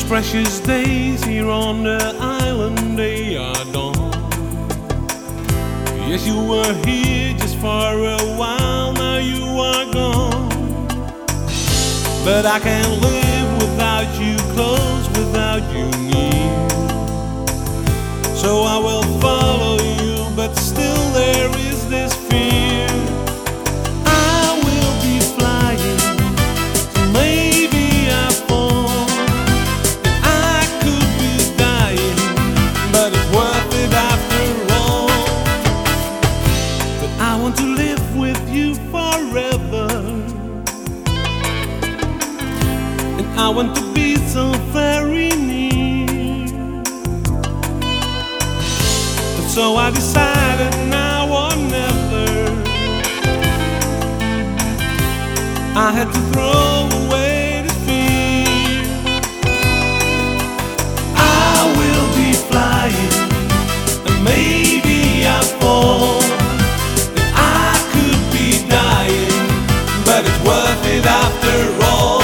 precious days here on the island, they are done. Yes, you were here just for a while, now you are gone. But I can't live without you close, without you near. So I will follow you, but still there is this fear. I will be flying, so maybe I fall. I could be dying, but it's worth it after all. But I want to live with you forever, and I want to be so very near. So I decided now or never. I had to throw away the fear. I will be flying, and maybe I fall. And I could be dying, but it's worth it after all.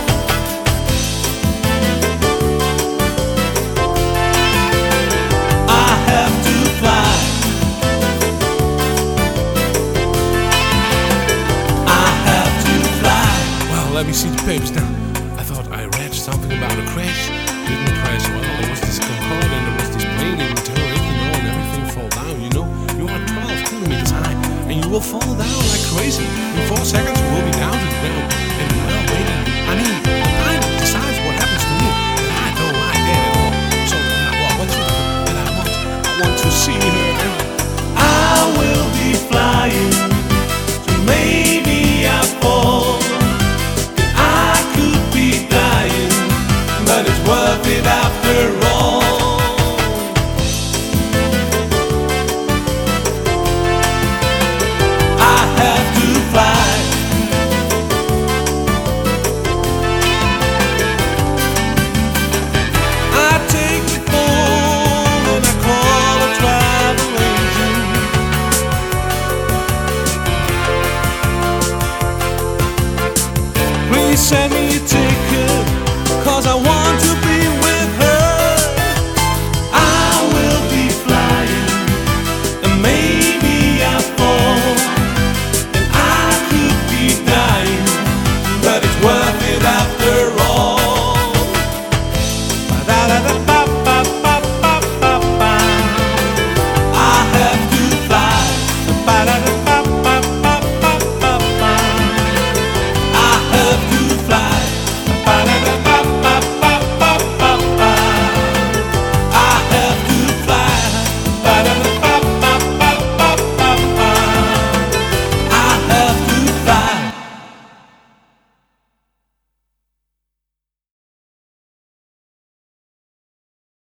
Let me see the papers now. I thought I read something about a crash. Didn't crash. Well, there was this Concorde and there was this plane in Turek, and everything fall down. You are 12 kilometers high, and you will fall down like crazy in 4 seconds.